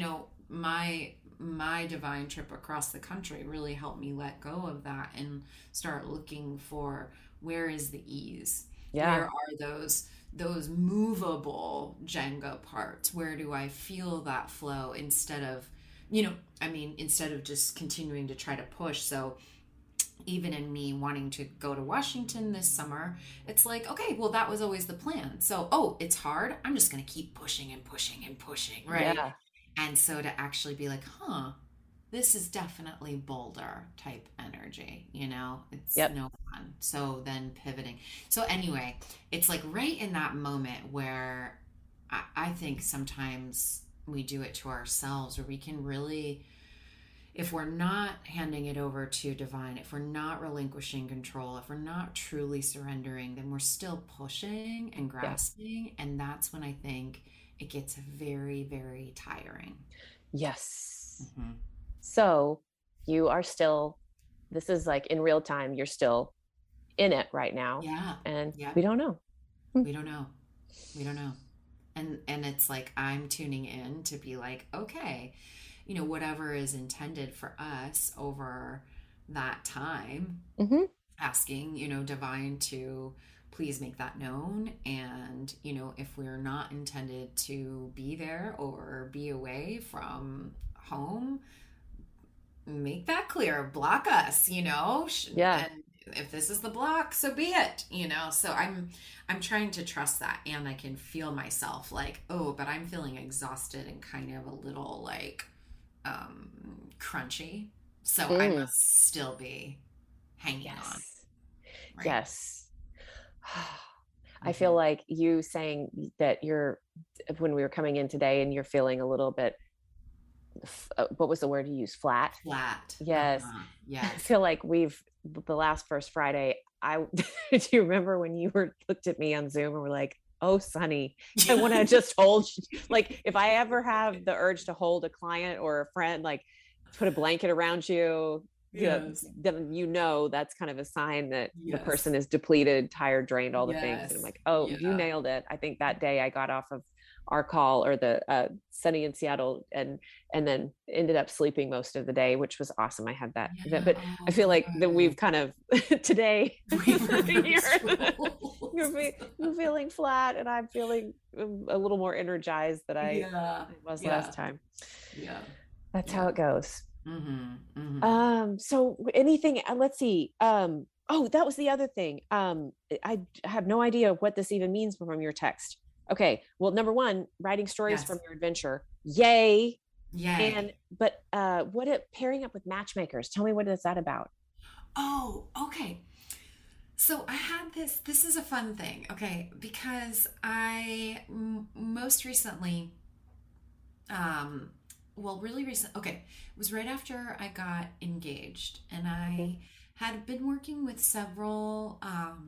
[SPEAKER 4] my Divine trip across the country really helped me let go of that and start looking for, where is the ease?
[SPEAKER 3] Yeah.
[SPEAKER 4] Where are those movable Jenga parts? Where do I feel that flow instead of, instead of just continuing to try to push? So even in me wanting to go to Washington this summer, it's like, okay, well, that was always the plan. So, it's hard. I'm just going to keep pushing and pushing and pushing, right?
[SPEAKER 3] Yeah.
[SPEAKER 4] And so to actually be like, this is definitely boulder type energy, it's no fun. So then pivoting. So anyway, it's like right in that moment where I think sometimes we do it to ourselves, where we can really, if we're not handing it over to Divine, if we're not relinquishing control, if we're not truly surrendering, then we're still pushing and grasping. Yeah. And that's when I think it gets very, very tiring.
[SPEAKER 3] Yes. Mm-hmm. So you are still, this is like in real time, you're still in it right now.
[SPEAKER 4] Yeah.
[SPEAKER 3] And we don't know.
[SPEAKER 4] We don't know. And it's like, I'm tuning in to be like, okay, whatever is intended for us over that time, asking, divine to please make that known. And, if we're not intended to be there or be away from home, make that clear, block us,
[SPEAKER 3] Yeah.
[SPEAKER 4] and if this is the block, so be it, so I'm trying to trust that. And I can feel myself like, oh, but I'm feeling exhausted and kind of a little like crunchy, so I must still be hanging on, right?
[SPEAKER 3] Yes. I feel like you saying that when we were coming in today and you're feeling a little bit, what was the word you used? Flat. Yes.
[SPEAKER 4] Yes.
[SPEAKER 3] I feel like the last First Friday, do you remember when you looked at me on Zoom and were like, oh, Sunny, I want to just hold you. Like if I ever have the urge to hold a client or a friend, like put a blanket around you,
[SPEAKER 4] Yes.
[SPEAKER 3] then that's kind of a sign that the
[SPEAKER 4] Yes.
[SPEAKER 3] person is depleted, tired, drained, all the things.
[SPEAKER 4] Yes.
[SPEAKER 3] And I'm like, oh,
[SPEAKER 4] Yeah.
[SPEAKER 3] you nailed it. I think that day I got off of our call or the Sunny in Seattle and then ended up sleeping most of the day, which was awesome. I had that.
[SPEAKER 4] Yeah.
[SPEAKER 3] But I feel like that we've kind of today you're feeling flat and I'm feeling a little more energized than I was last time.
[SPEAKER 4] Yeah.
[SPEAKER 3] That's how it goes.
[SPEAKER 4] Mm-hmm.
[SPEAKER 3] So anything, let's see. Oh, that was the other thing. I have no idea what this even means from your text. Okay. Well, number one, writing stories from your adventure. Yay. But pairing up with matchmakers, tell me, what is that about?
[SPEAKER 4] Oh, okay. So I had this is a fun thing. Okay. Because most recently, really recent. Okay. It was right after I got engaged and I had been working with several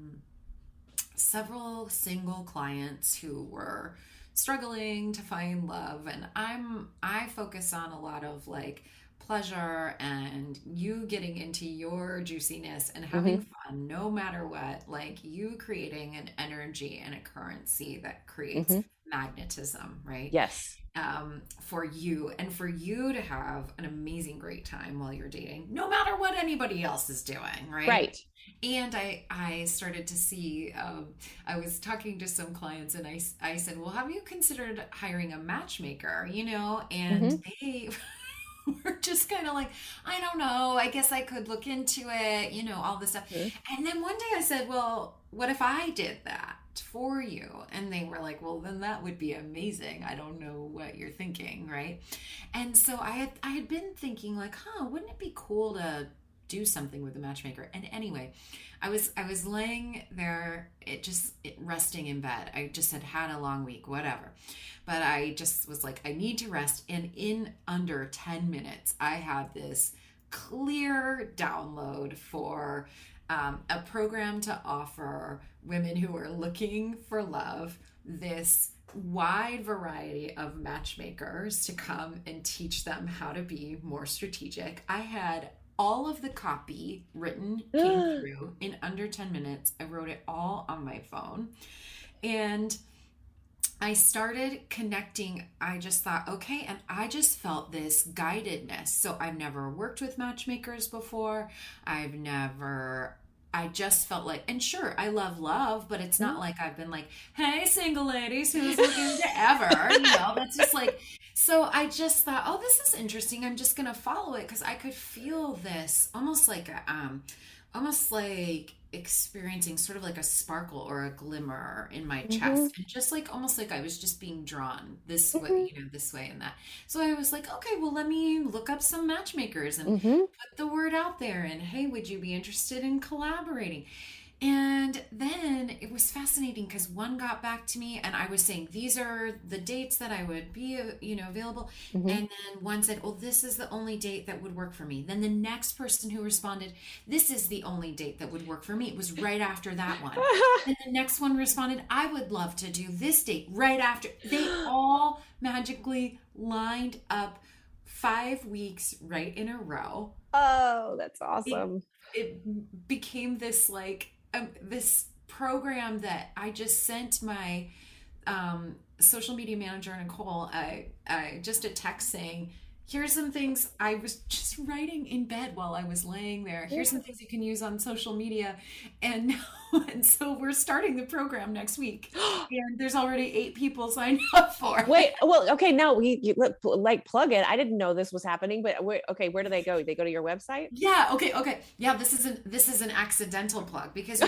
[SPEAKER 4] single clients who were struggling to find love, and I focus on a lot of like pleasure and you getting into your juiciness and having fun no matter what, like you creating an energy and a currency that creates magnetism, right?
[SPEAKER 3] Yes.
[SPEAKER 4] For you and for you to have an amazing great time while you're dating, no matter what anybody else is doing, right?
[SPEAKER 3] Right.
[SPEAKER 4] And I started to see, I was talking to some clients and I said, well, have you considered hiring a matchmaker, and they were just kind of like, I don't know, I guess I could look into it, all this stuff. And then one day I said, well, what if I did that for you? And they were like, well, then that would be amazing. I don't know what you're thinking, right? And so I had been thinking like, wouldn't it be cool to do something with a matchmaker? And anyway, I was laying there, resting in bed. I just had a long week, whatever. But I just was like, I need to rest. And in under 10 minutes, I had this clear download for a program to offer women who are looking for love this wide variety of matchmakers to come and teach them how to be more strategic. I had all of the copy written, came through in under 10 minutes. I wrote it all on my phone and I started connecting. I just thought, okay, and I just felt this guidedness. So I've never worked with matchmakers before. I just felt like, and sure, I love, but it's not like I've been like, hey, single ladies, who's looking to ever, that's just like, so I just thought, oh, this is interesting. I'm just going to follow it because I could feel this almost like experiencing sort of like a sparkle or a glimmer in my chest, and just like almost like I was just being drawn this way, this way and that. So I was like, okay, well, let me look up some matchmakers and put the word out there, and hey, would you be interested in collaborating? And then it was fascinating because one got back to me and I was saying, these are the dates that I would be, available. And then one said, oh, this is the only date that would work for me. Then the next person who responded, this is the only date that would work for me. It was right after that one. And the next one responded, I would love to do this date right after. They all magically lined up 5 weeks right in a row.
[SPEAKER 3] Oh, that's awesome.
[SPEAKER 4] It became this like, this program that I just sent my social media manager, Nicole, just a text saying, here's some things I was just writing in bed while I was laying there. Here's some things you can use on social media. And and so we're starting the program next week. And there's already 8 people signed up for it.
[SPEAKER 3] Wait, well, okay, no, like plug it. I didn't know this was happening, but okay, where do they go? They go to your website?
[SPEAKER 4] Yeah, okay. Yeah, this is an accidental plug because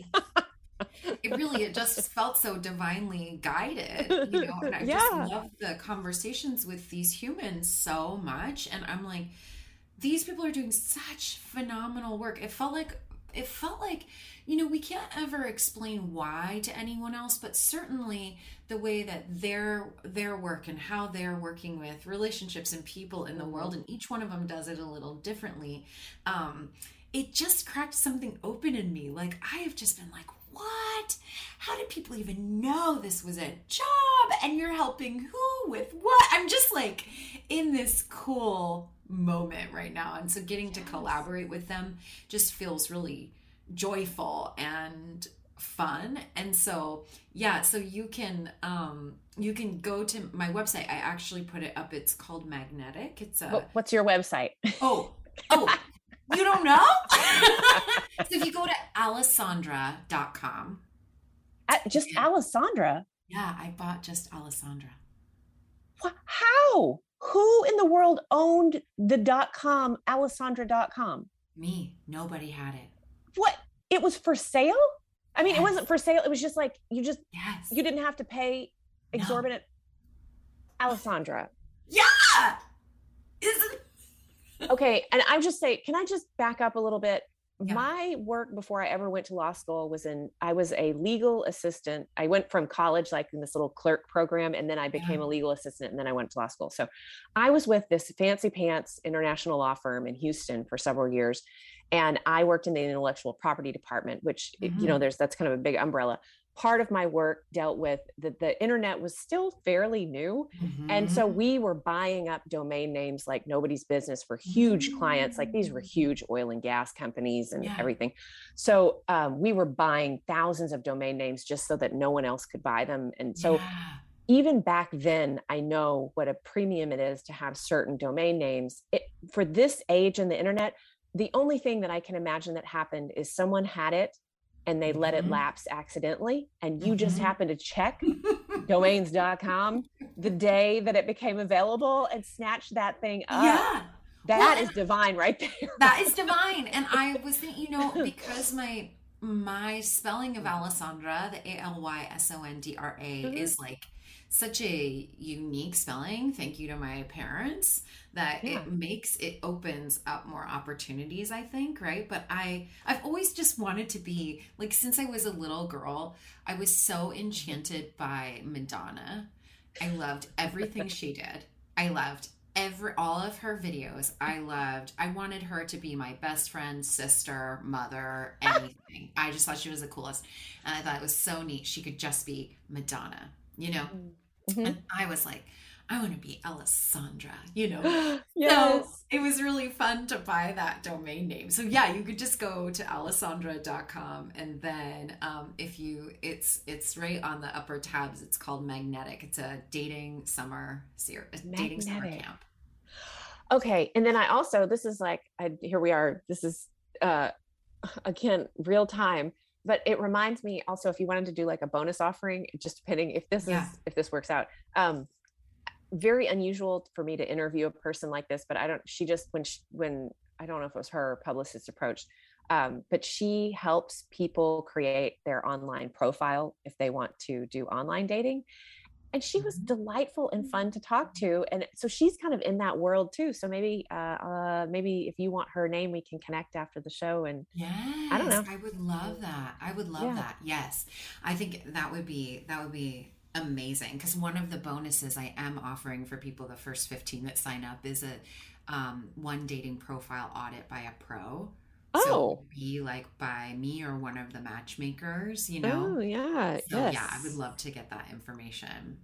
[SPEAKER 4] it just felt so divinely guided, and I just love the conversations with these humans so much. And I'm like, these people are doing such phenomenal work. It felt like, we can't ever explain why to anyone else, but certainly the way that their work and how they're working with relationships and people in the world, and each one of them does it a little differently. It just cracked something open in me. Like, I have just been like, what? How did people even know this was a job? And you're helping who with what? I'm just like in this cool moment right now. And so getting to collaborate with them just feels really joyful and fun. And so, so you can go to my website. I actually put it up. It's called Magnetic. It's
[SPEAKER 3] what's your website?
[SPEAKER 4] Oh, you don't know? So if you go to Alessandra.com.
[SPEAKER 3] Just Alessandra?
[SPEAKER 4] Yeah, I bought just Alessandra.
[SPEAKER 3] How? Who in the world owned the .com, Alessandra.com?
[SPEAKER 4] Me. Nobody had it.
[SPEAKER 3] What? It was for sale? I mean, It wasn't for sale. It was just like, you didn't have to pay exorbitant. No. Alessandra.
[SPEAKER 4] Yeah. Isn't
[SPEAKER 3] Okay, and I just say, can I just back up a little bit?
[SPEAKER 4] Yeah.
[SPEAKER 3] My work before I ever went to law school I was a legal assistant. I went from college, like in this little clerk program, and then I became a legal assistant, and then I went to law school. So I was with this fancy pants international law firm in Houston for several years. And I worked in the intellectual property department, which, that's kind of a big umbrella. Part of my work dealt with the internet was still fairly new.
[SPEAKER 4] Mm-hmm.
[SPEAKER 3] And so we were buying up domain names like nobody's business for huge clients. Like these were huge oil and gas companies and everything. So we were buying thousands of domain names just so that no one else could buy them. And so even back then, I know what a premium it is to have certain domain names. For this age in the internet, the only thing that I can imagine that happened is someone had it and they let it lapse accidentally. And you just happened to check domains.com the day that it became available and snatch that thing up.
[SPEAKER 4] Yeah.
[SPEAKER 3] That is divine right there.
[SPEAKER 4] That is divine. And I was thinking, because my spelling of Alessandra, the Alysondra is like such a unique spelling. Thank you to my parents that it opens up more opportunities, I think. Right. But I've always just wanted to be like, since I was a little girl, I was so enchanted by Madonna. I loved everything she did. I loved all of her videos. I wanted her to be my best friend, sister, mother, anything. I just thought she was the coolest. And I thought it was so neat. She could just be Madonna, And I was like, I want to be Alessandra, Yes. So it was really fun to buy that domain name. So you could just go to Alessandra.com, and then it's right on the upper tabs. It's called Magnetic. It's a dating summer camp.
[SPEAKER 3] Okay. And then I also, this is like, here we are. This is, again, real time, but it reminds me also, if you wanted to do like a bonus offering, just depending if this works out, very unusual for me to interview a person like this, but when I don't know if it was her publicist approached, but she helps people create their online profile if they want to do online dating. And she was delightful and fun to talk to. And so she's kind of in that world too. So maybe if you want her name, we can connect after the show. And I don't know.
[SPEAKER 4] I would love that. I would love that. Yes. I think that would be amazing. Because one of the bonuses I am offering for people, the first 15 that sign up, is a one dating profile audit by a pro. So be like by me or one of the matchmakers,
[SPEAKER 3] Oh yeah.
[SPEAKER 4] So I would love to get that information.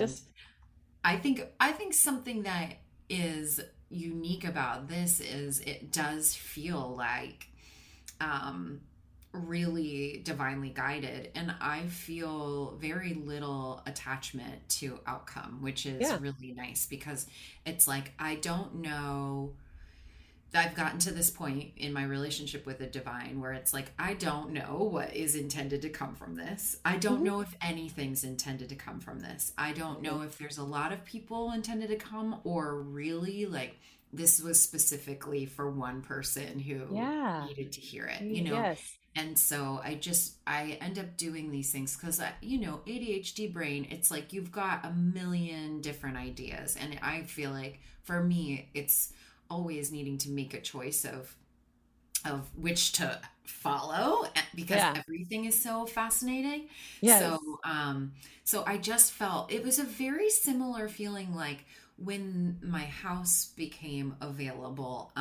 [SPEAKER 4] I think something that is unique about this is it does feel like really divinely guided, and I feel very little attachment to outcome, which is
[SPEAKER 3] Yeah.
[SPEAKER 4] really nice because it's like I don't know. I've gotten to this point in my relationship with the divine where it's like, I don't know what is intended to come from this. I don't
[SPEAKER 3] Mhm.
[SPEAKER 4] know if anything's intended to come from this. I don't
[SPEAKER 3] Mhm.
[SPEAKER 4] know if there's a lot of people intended to come, or really like this was specifically for one person who
[SPEAKER 3] Yeah.
[SPEAKER 4] needed to hear it,
[SPEAKER 3] Yes.
[SPEAKER 4] And so I end up doing these things because, ADHD brain, it's like you've got a million different ideas. And I feel like for me, it's always needing to make a choice of which to follow because
[SPEAKER 3] Yeah.
[SPEAKER 4] everything is so fascinating.
[SPEAKER 3] Yes.
[SPEAKER 4] So I just felt it was a very similar feeling like when my house became available.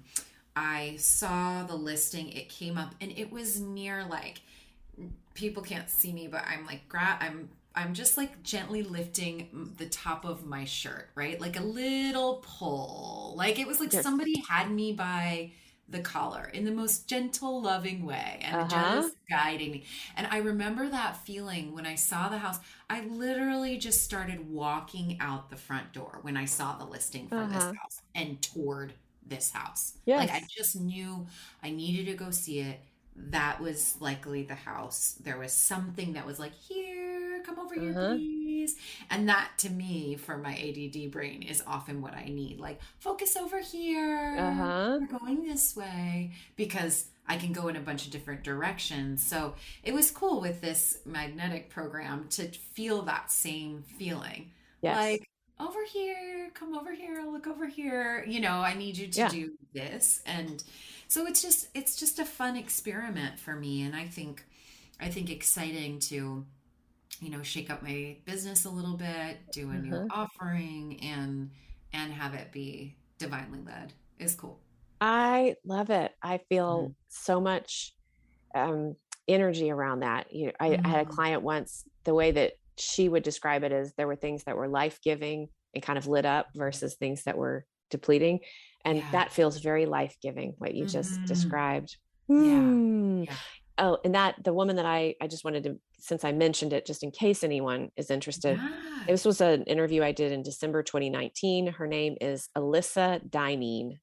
[SPEAKER 4] I saw the listing, it came up, and it was near, like, people can't see me, but I'm like I'm just like gently lifting the top of my shirt, right? Like a little pull. Like it was like
[SPEAKER 3] Yes.
[SPEAKER 4] somebody had me by the collar in the most gentle, loving way and
[SPEAKER 3] Uh-huh.
[SPEAKER 4] just guiding me. And I remember that feeling when I saw the house. I literally just started walking out the front door when I saw the listing for this
[SPEAKER 3] Uh-huh.
[SPEAKER 4] house and toward this house. Like I
[SPEAKER 3] Yes.
[SPEAKER 4] just knew I needed to go see it. That was likely the house. There was something that was like, here, come over here,
[SPEAKER 3] Uh-huh.
[SPEAKER 4] please. And that to me, for my ADD brain, is often what I need. Like, focus over here.
[SPEAKER 3] Uh-huh.
[SPEAKER 4] We're going this way because I can go in a bunch of different directions. So it was cool with this magnetic program to feel that same feeling.
[SPEAKER 3] Yes.
[SPEAKER 4] Like, over here, come over here, look over here. I need you to
[SPEAKER 3] Yeah.
[SPEAKER 4] do this. And so it's just a fun experiment for me, and I think exciting to shake up my business a little bit, do a new
[SPEAKER 3] Uh-huh.
[SPEAKER 4] offering, and have it be divinely led is cool.
[SPEAKER 3] I love it. I feel
[SPEAKER 4] Mhm.
[SPEAKER 3] so much um, energy around that. I had a
[SPEAKER 4] Mhm.
[SPEAKER 3] client once, the way that she would describe it is there were things that were life-giving and kind of lit up versus things that were depleting. And
[SPEAKER 4] Yeah.
[SPEAKER 3] that feels very life-giving, what you just
[SPEAKER 4] Mhm.
[SPEAKER 3] described.
[SPEAKER 4] Yeah.
[SPEAKER 3] Hmm.
[SPEAKER 4] Yeah.
[SPEAKER 3] Oh, and that the woman that I just wanted to, since I mentioned it, just in case anyone is interested,
[SPEAKER 4] Yeah.
[SPEAKER 3] this was an interview I did in December 2019. Her name is Alyssa Dineen,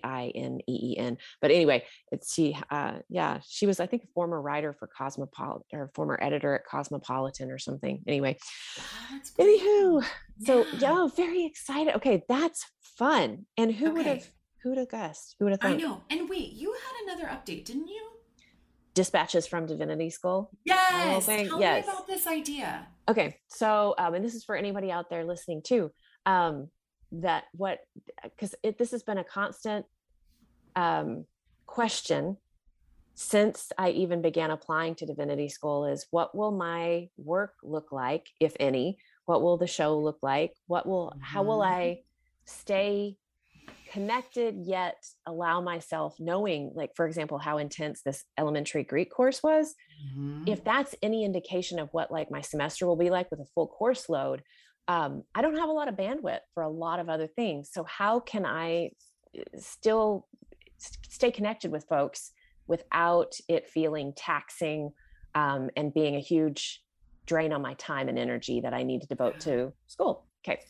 [SPEAKER 3] Dineen. But anyway, yeah, she was, I think, a former writer for Cosmopolitan or former editor at Cosmopolitan or something. Anyway,
[SPEAKER 4] Oh, that's great.
[SPEAKER 3] anywho, so
[SPEAKER 4] Yeah.
[SPEAKER 3] yeah, very excited. Okay, that's fun. And
[SPEAKER 4] Okay.
[SPEAKER 3] who would have guessed? Who would have
[SPEAKER 4] I
[SPEAKER 3] thunk?
[SPEAKER 4] know. And wait, you had another update, didn't you?
[SPEAKER 3] Dispatches from Divinity School. That little
[SPEAKER 4] Yes.
[SPEAKER 3] thing.
[SPEAKER 4] Tell me
[SPEAKER 3] Yes.
[SPEAKER 4] about this idea.
[SPEAKER 3] Okay, so and this is for anybody out there listening too. Um, that what because this has been a constant um, question since I even began applying to Divinity School is what will my work look like, if any? What will the show look like? How will
[SPEAKER 4] Mhm.
[SPEAKER 3] I stay connected yet allow myself knowing, like, for example, how intense this elementary Greek course was?
[SPEAKER 4] Mhm.
[SPEAKER 3] If that's any indication of what like my semester will be like with a full course load, I don't have a lot of bandwidth for a lot of other things. So how can I still stay connected with folks without it feeling taxing and being a huge drain on my time and energy that I need to devote
[SPEAKER 4] Yeah.
[SPEAKER 3] to school? Okay.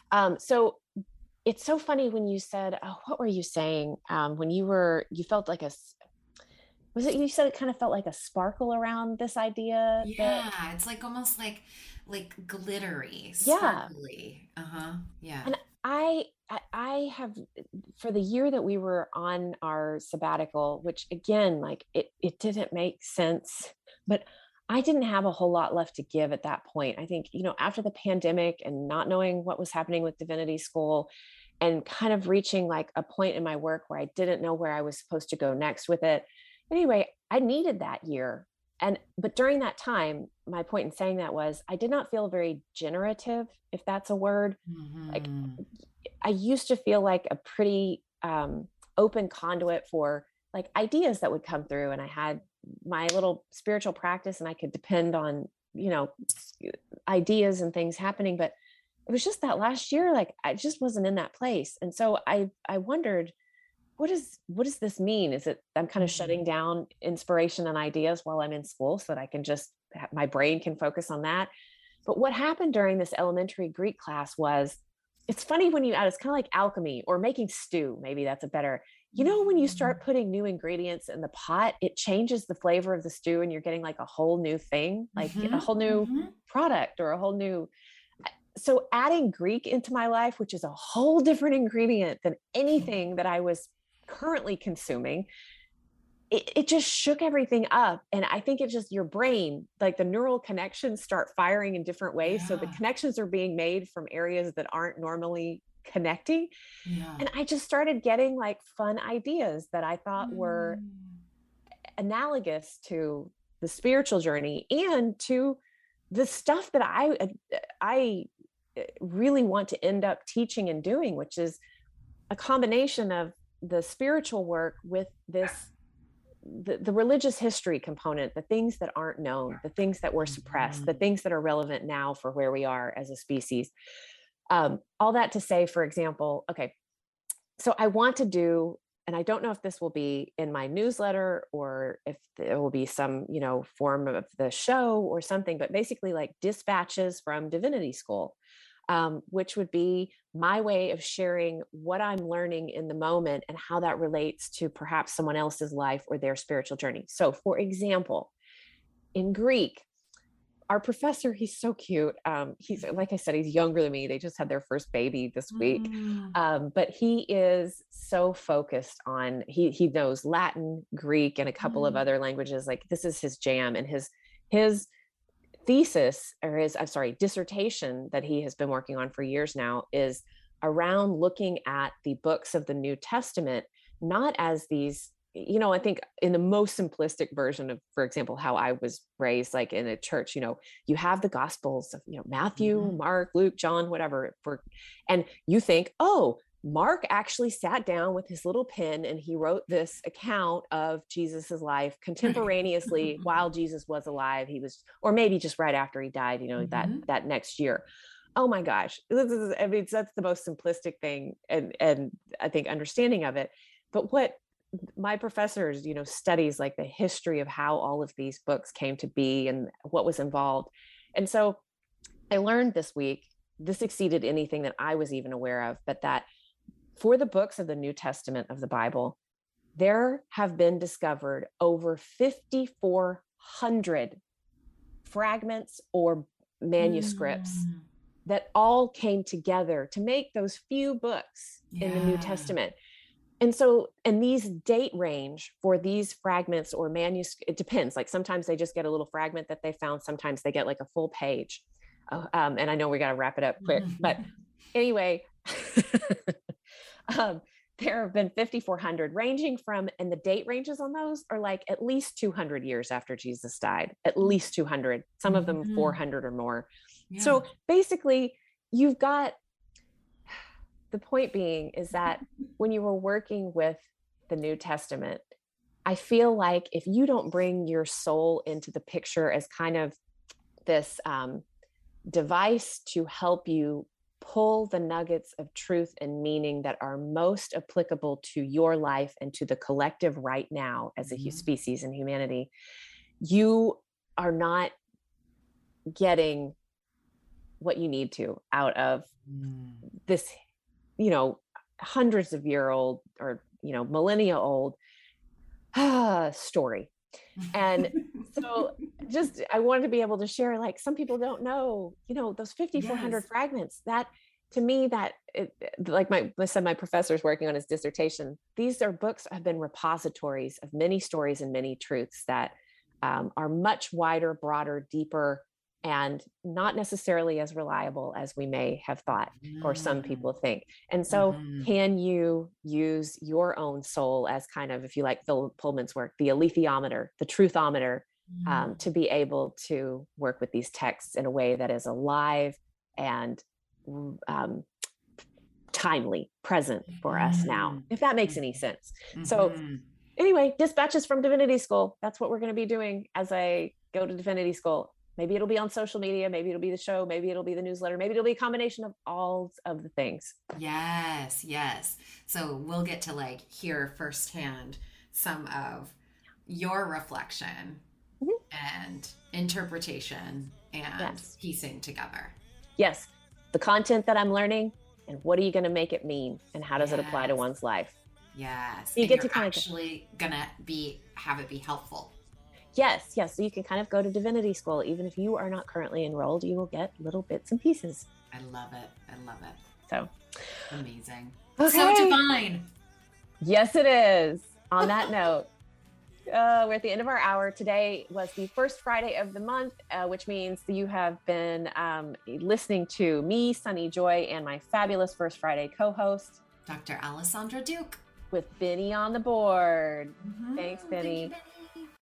[SPEAKER 3] So it's so funny when you said, oh, what were you saying? When you felt like was it, you said it kind of felt like a sparkle around this idea that,
[SPEAKER 4] Yeah, it's like almost like glittery,
[SPEAKER 3] yeah.
[SPEAKER 4] sparkly. Uh-huh. Yeah.
[SPEAKER 3] And I have, for the year that we were on our sabbatical, which again, like it didn't make sense, but I didn't have a whole lot left to give at that point. I think, after the pandemic and not knowing what was happening with Divinity School and kind of reaching like a point in my work where I didn't know where I was supposed to go next with it. Anyway, I needed that year. But during that time, my point in saying that was I did not feel very generative, if that's a word. Like
[SPEAKER 4] Hmm.
[SPEAKER 3] I used to feel like a pretty open conduit for like ideas that would come through, and I had my little spiritual practice, and I could depend on ideas and things happening. But it was just that last year, like I just wasn't in that place, and so I wondered, what does this mean? Is it, I'm kind of shutting down inspiration and ideas while I'm in school so that I can just, my brain can focus on that. But what happened during this elementary Greek class was, it's funny when you add, it's kind of like alchemy or making stew. Maybe that's a better, when you start putting new ingredients in the pot, it changes the flavor of the stew and you're getting like a whole new thing, like a whole new product or a whole new. So adding Greek into my life, which is a whole different ingredient than anything that I was currently consuming, it just shook everything up. And I think it's just your brain, like the neural connections start firing in different ways. So the connections are being made from areas that aren't normally connecting. And I just started getting like fun ideas that I thought were analogous to the spiritual journey and to the stuff that I really want to end up teaching and doing, which is a combination of the spiritual work with this, the religious history component, the things that aren't known, the things that were suppressed, the things that are relevant now for where we are as a species. All that to say, for example, okay, so I want to do, and I don't know if this will be in my newsletter or if there will be some, form of the show or something, but basically like dispatches from Divinity School, which would be my way of sharing what I'm learning in the moment and how that relates to perhaps someone else's life or their spiritual journey. So for example, in Greek, our professor, he's so cute. He's, like I said, he's younger than me. They just had their first baby this week. But he is so focused on, he knows Latin, Greek, and a couple of other languages. Like this is his jam. And his thesis or dissertation that he has been working on for years now is around looking at the books of the New Testament, not as these, I think in the most simplistic version of, for example, how I was raised, like in a church, you have the gospels of, Matthew, Mark, Luke, John, whatever, and you think, oh, Mark actually sat down with his little pen and he wrote this account of Jesus's life contemporaneously while Jesus was alive. He was, or maybe just right after he died, that next year. Oh my gosh. That's the most simplistic thing. And I think understanding of it, but what my professors, studies like the history of how all of these books came to be and what was involved. And so I learned this week, this exceeded anything that I was even aware of, but that for the books of the New Testament of the Bible, there have been discovered over 5,400 fragments or manuscripts that all came together to make those few books in the New Testament. And so, and these date range for these fragments or manuscripts, it depends. Like sometimes they just get a little fragment that they found. Sometimes they get like a full page. And I know we got to wrap it up quick, but anyway, there have been 5,400 ranging from, and the date ranges on those are like at least 200 years after Jesus died, at least 200, some of them 400 or more. Yeah. So basically you've got, the point being is that when you were working with the New Testament, I feel like if you don't bring your soul into the picture as kind of this device to help you pull the nuggets of truth and meaning that are most applicable to your life and to the collective right now as a species and humanity, you are not getting what you need to out of this, hundreds of year old or, millennia old story. And so just, I wanted to be able to share, like, some people don't know, those 5,400 fragments, that to me, that like my professor's working on his dissertation, these are books have been repositories of many stories and many truths that are much wider, broader, deeper, and not necessarily as reliable as we may have thought, or some people think. And so can you use your own soul as kind of, if you like Phil Pullman's work, the alethiometer, the truthometer, to be able to work with these texts in a way that is alive and timely, present for us now, if that makes any sense. So anyway, dispatches from Divinity School. That's what we're going to be doing as I go to Divinity School. Maybe it'll be on social media. Maybe it'll be the show. Maybe it'll be the newsletter. Maybe it'll be a combination of all of the things.
[SPEAKER 4] Yes, yes. So we'll get to like hear firsthand some of your reflection and interpretation and piecing together.
[SPEAKER 3] Yes. The content that I'm learning, and what are you going to make it mean, and how does it apply to one's life?
[SPEAKER 4] Yes.
[SPEAKER 3] You get to
[SPEAKER 4] kind of actually gonna have it be helpful.
[SPEAKER 3] Yes. So you can kind of go to divinity school. Even if you are not currently enrolled, you will get little bits and pieces.
[SPEAKER 4] I love it.
[SPEAKER 3] So
[SPEAKER 4] amazing.
[SPEAKER 3] Okay.
[SPEAKER 4] So divine.
[SPEAKER 3] Yes, it is. On that note, we're at the end of our hour. Today was the first Friday of the month, which means that you have been listening to me, Sunny Joy, and my fabulous First Friday co-host,
[SPEAKER 4] Dr. Alessandra Duke,
[SPEAKER 3] with Benny on the board. Thanks, Benny.
[SPEAKER 4] Thank you, Benny.